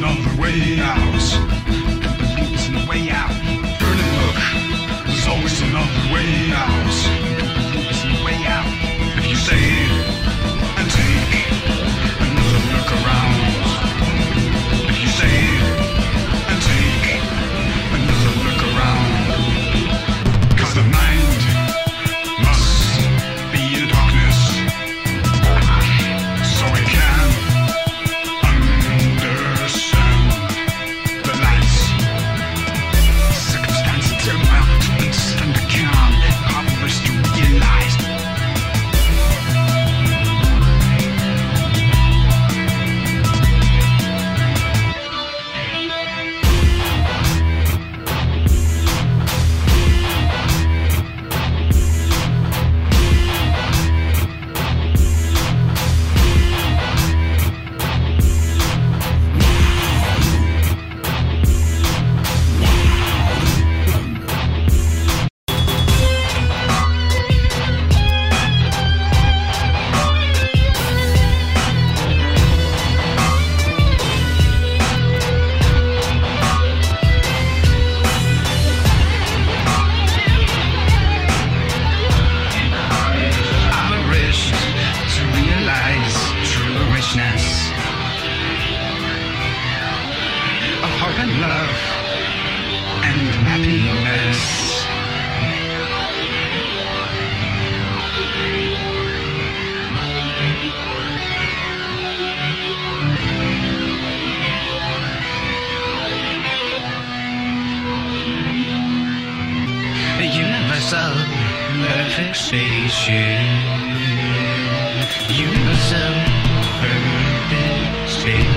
another way out. There's no way out. Turn and look. There's always another way out. There's no way out. If you stay and take another look around. If you stay and take another look around. 'Cause the mind must be in darkness, so it can understand the lights. Circumstances turn out to understand the calm, powerless to realize. Of heart and love and happiness. A universal perfect spaceship. Universal perfect spaceship.